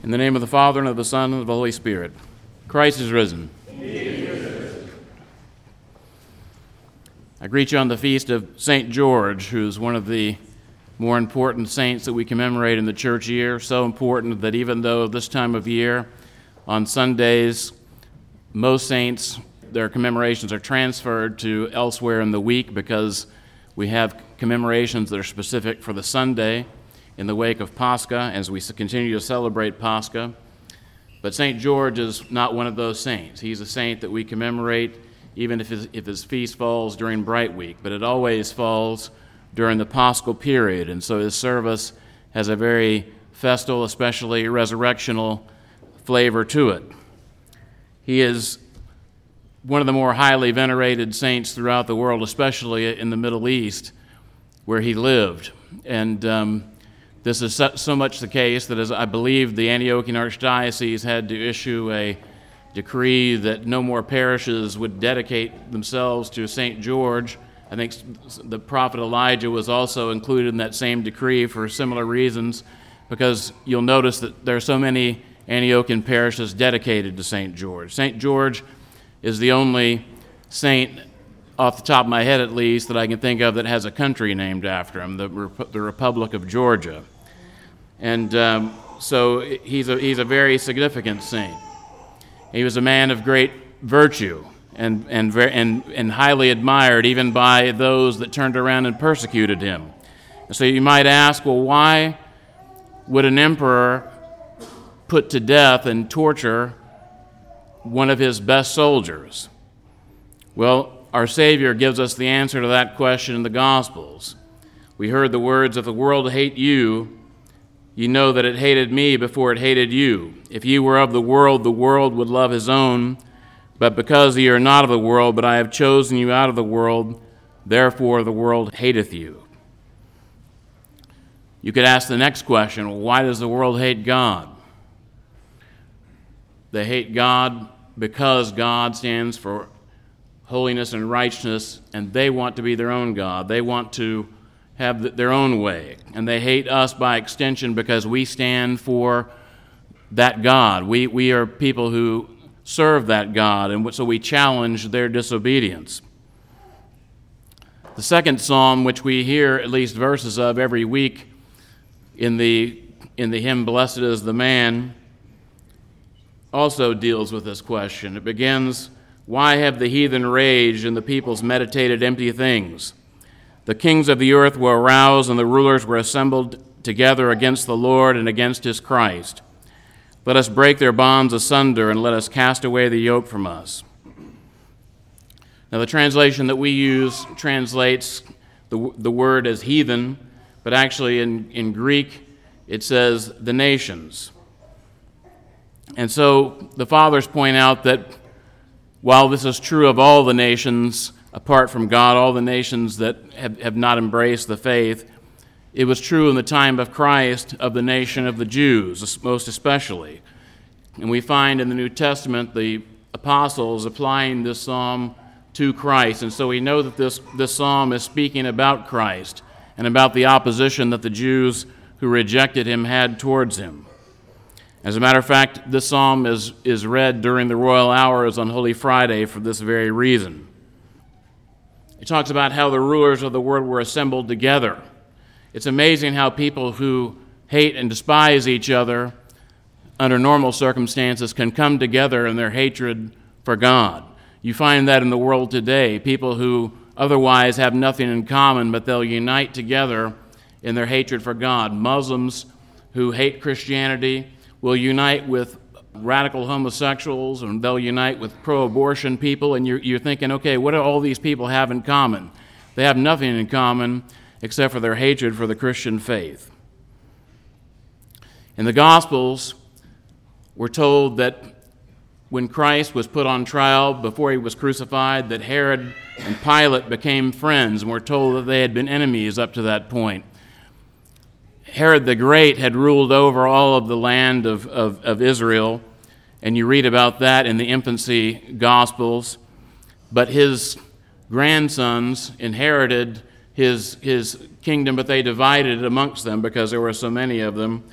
In the name of the Father, and of the Son, and of the Holy Spirit. Christ is risen. I greet you on the feast of St. George, who's one of the more important saints that we commemorate in the church year. So important that even though this time of year, on Sundays, most saints, their commemorations are transferred to elsewhere in the week because we have commemorations that are specific for the Sunday in the wake of Pascha, as we continue to celebrate Pascha. But St. George is not one of those saints. He's a saint that we commemorate even if his feast falls during Bright Week, but it always falls during the Paschal period, and so his service has a very festal, especially resurrectional flavor to it. He is one of the more highly venerated saints throughout the world, especially in the Middle East, where he lived. And this is so much the case that, as I believe, the Antiochian Archdiocese had to issue a decree that no more parishes would dedicate themselves to St. George. I think the prophet Elijah was also included in that same decree for similar reasons, because you'll notice that there are so many Antiochian parishes dedicated to St. George. St. George is the only saint, off the top of my head at least, that I can think of that has a country named after him, the Republic of Georgia. And so he's a very significant saint. He was a man of great virtue and highly admired even by those that turned around and persecuted him. And so you might ask, well, why would an emperor put to death and torture one of his best soldiers? Well, our Savior gives us the answer to that question in the Gospels. We heard the words, "If the world hate you, you know that it hated me before it hated you. If you were of the world would love his own. But because ye are not of the world, but I have chosen you out of the world, therefore the world hateth you." You could ask the next question, well, why does the world hate God? They hate God because God stands for holiness and righteousness, and they want to be their own God. They want to have their own way. And they hate us by extension because we stand for that God. We are people who serve that God, and so we challenge their disobedience. The second psalm, which we hear at least verses of every week in the hymn "Blessed is the Man," also deals with this question. It begins, "Why have the heathen raged and the peoples meditated empty things? The kings of the earth were aroused, and the rulers were assembled together against the Lord and against his Christ. Let us break their bonds asunder, and let us cast away the yoke from us." Now, the translation that we use translates the word as heathen, but actually in Greek it says the nations. And so the fathers point out that while this is true of all the nations apart from God, all the nations that have not embraced the faith, it was true in the time of Christ of the nation of the Jews, most especially. And we find in the New Testament the apostles applying this psalm to Christ. And so we know that this psalm is speaking about Christ and about the opposition that the Jews who rejected him had towards him. As a matter of fact, this psalm is read during the royal hours on Holy Friday for this very reason. It talks about how the rulers of the world were assembled together. It's amazing how people who hate and despise each other under normal circumstances can come together in their hatred for God. You find that in the world today. People who otherwise have nothing in common, but they'll unite together in their hatred for God. Muslims who hate Christianity will unite with radical homosexuals, and they'll unite with pro-abortion people, and you're thinking, okay, what do all these people have in common? They have nothing in common except for their hatred for the Christian faith. In the Gospels, we're told that when Christ was put on trial before he was crucified, that Herod and Pilate became friends, and we're told that they had been enemies up to that point. Herod the Great had ruled over all of the land of Israel, and you read about that in the infancy Gospels. But his grandsons inherited his kingdom, but they divided it amongst them because there were so many of them.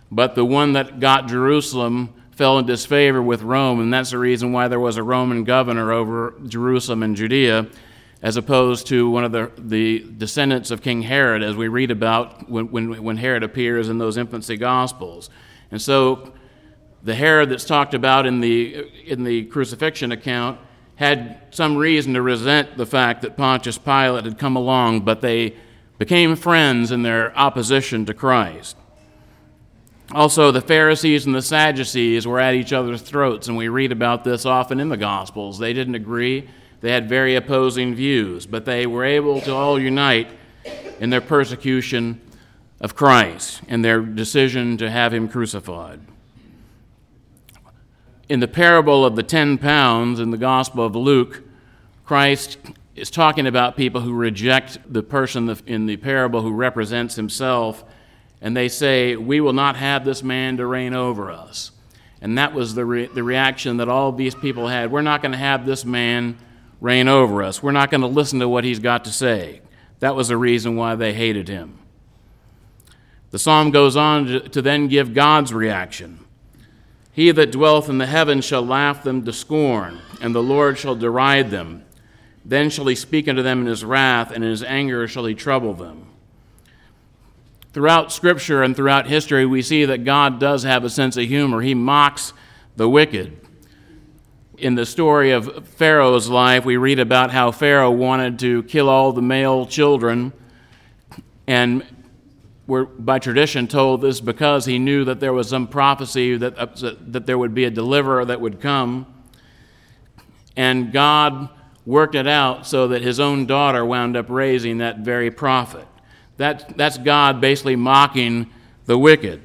but the one that got Jerusalem fell in disfavor with Rome, and that's the reason why there was a Roman governor over Jerusalem and Judea, as opposed to one of the descendants of King Herod, as we read about when Herod appears in those infancy Gospels. And so the Herod that's talked about in the crucifixion account had some reason to resent the fact that Pontius Pilate had come along, but they became friends in their opposition to Christ. Also, the Pharisees and the Sadducees were at each other's throats, and we read about this often in the Gospels. They didn't agree. They had very opposing views, but they were able to all unite in their persecution of Christ and their decision to have him crucified. In the parable of the 10 pounds in the Gospel of Luke, Christ is talking about people who reject the person in the parable who represents himself, and they say, "We will not have this man to reign over us." And that was the reaction that all these people had. We're not going to have this man reign over us. We're not going to listen to what he's got to say. That was the reason why they hated him. The psalm goes on to then give God's reaction. "He that dwelleth in the heavens shall laugh them to scorn, and the Lord shall deride them. Then shall he speak unto them in his wrath, and in his anger shall he trouble them." Throughout Scripture and throughout history, we see that God does have a sense of humor. He mocks the wicked. In the story of Pharaoh's life, we read about how Pharaoh wanted to kill all the male children, and we're by tradition told this because he knew that there was some prophecy that there would be a deliverer that would come, and God worked it out so that his own daughter wound up raising that very prophet. That's God basically mocking the wicked.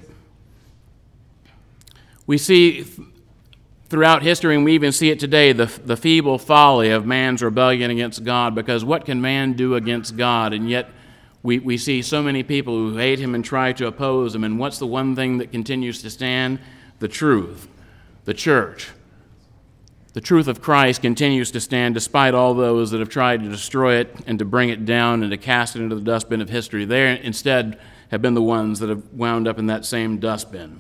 We see throughout history, and we even see it today, the feeble folly of man's rebellion against God, because what can man do against God? And yet we see so many people who hate him and try to oppose him. And what's the one thing that continues to stand? The truth, the church. The truth of Christ continues to stand despite all those that have tried to destroy it and to bring it down and to cast it into the dustbin of history. They instead have been the ones that have wound up in that same dustbin.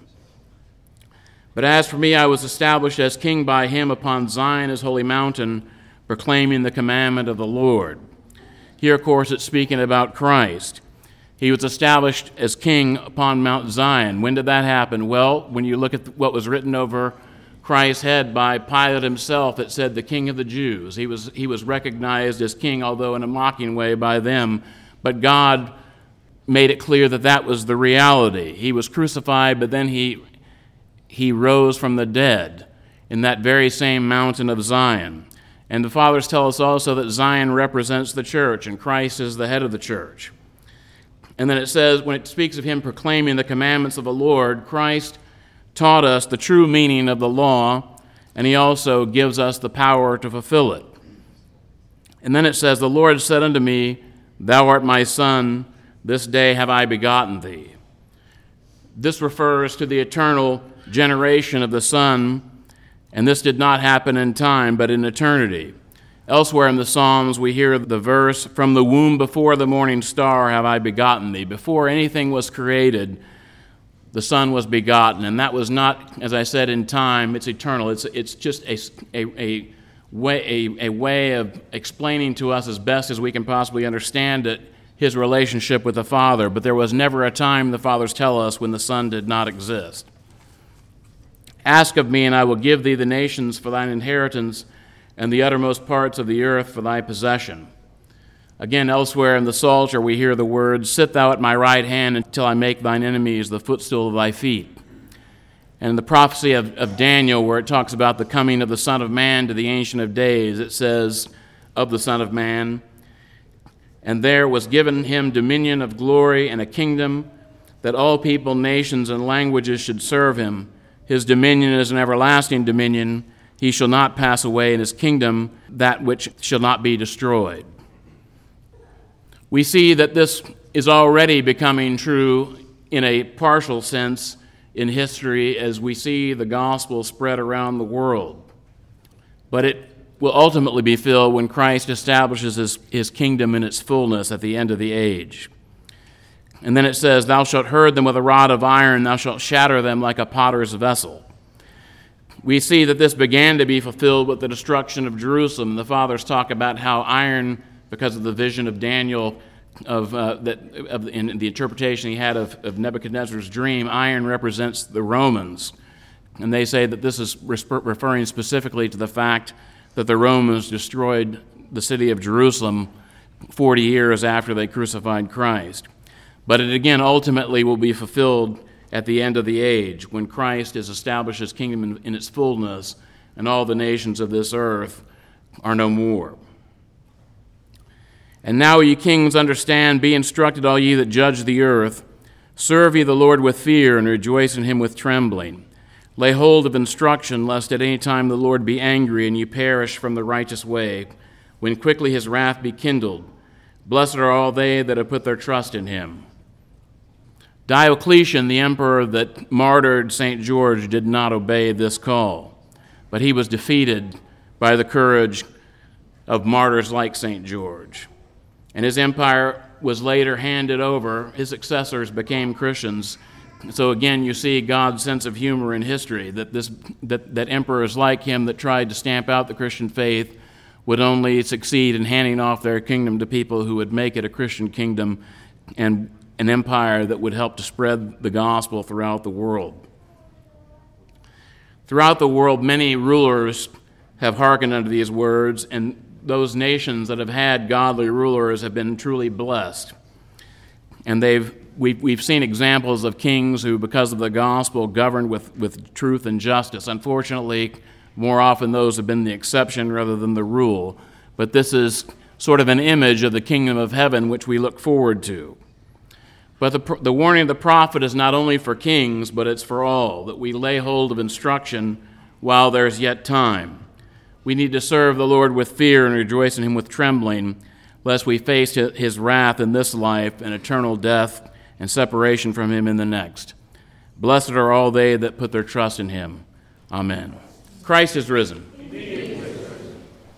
"But as for me, I was established as king by him upon Zion, his holy mountain, proclaiming the commandment of the Lord." Here, of course, it's speaking about Christ. He was established as king upon Mount Zion. When did that happen? Well, when you look at what was written over Christ's head by Pilate himself, it said the King of the Jews. He was recognized as king, although in a mocking way by them, but God made it clear that that was the reality. He was crucified, but then he rose from the dead in that very same mountain of Zion. And the fathers tell us also that Zion represents the church, and Christ is the head of the church. And then it says, when it speaks of him proclaiming the commandments of the Lord, Christ taught us the true meaning of the law, and he also gives us the power to fulfill it. And then it says, "The Lord said unto me, Thou art my son, this day have I begotten thee." This refers to the eternal generation of the Son, and this did not happen in time, but in eternity. Elsewhere in the Psalms, we hear the verse, "From the womb before the morning star have I begotten thee." Before anything was created, the Son was begotten, and that was not, as I said, in time. It's eternal. It's just a way of explaining to us as best as we can possibly understand it, his relationship with the Father. But there was never a time, the Fathers tell us, when the Son did not exist. "Ask of me, and I will give thee the nations for thine inheritance, and the uttermost parts of the earth for thy possession." Again, elsewhere in the Psalter, we hear the words, "Sit thou at my right hand until I make thine enemies the footstool of thy feet." And in the prophecy of Daniel, where it talks about the coming of the Son of Man to the Ancient of Days, it says of the Son of Man, "And there was given him dominion of glory and a kingdom, that all people, nations, and languages should serve him. His dominion is an everlasting dominion. He shall not pass away, in his kingdom that which shall not be destroyed." We see that this is already becoming true in a partial sense in history as we see the gospel spread around the world. But it will ultimately be filled when Christ establishes his kingdom in its fullness at the end of the age. And then it says, thou shalt herd them with a rod of iron, thou shalt shatter them like a potter's vessel. We see that this began to be fulfilled with the destruction of Jerusalem. The fathers talk about how iron, because of the vision of Daniel, in the interpretation he had of Nebuchadnezzar's dream, iron represents the Romans. And they say that this is referring specifically to the fact that the Romans destroyed the city of Jerusalem 40 years after they crucified Christ. But it again ultimately will be fulfilled at the end of the age, when Christ has established his kingdom in its fullness, and all the nations of this earth are no more. And now, ye kings, understand, be instructed, all ye that judge the earth. Serve ye the Lord with fear, and rejoice in him with trembling. Lay hold of instruction, lest at any time the Lord be angry, and ye perish from the righteous way, when quickly his wrath be kindled. Blessed are all they that have put their trust in him. Diocletian, the emperor that martyred St. George, did not obey this call, but he was defeated by the courage of martyrs like St. George. And his empire was later handed over. His successors became Christians. So again, you see God's sense of humor in history, that emperors like him that tried to stamp out the Christian faith would only succeed in handing off their kingdom to people who would make it a Christian kingdom and an empire that would help to spread the gospel throughout the world. Throughout the world, many rulers have hearkened unto these words, and those nations that have had godly rulers have been truly blessed. And we've seen examples of kings who, because of the gospel, governed with truth and justice. Unfortunately, more often those have been the exception rather than the rule. But this is sort of an image of the kingdom of heaven which we look forward to. But the warning of the prophet is not only for kings, but it's for all, that we lay hold of instruction while there's yet time. We need to serve the Lord with fear and rejoice in him with trembling, lest we face his wrath in this life and eternal death and separation from him in the next. Blessed are all they that put their trust in him. Amen. Christ is risen.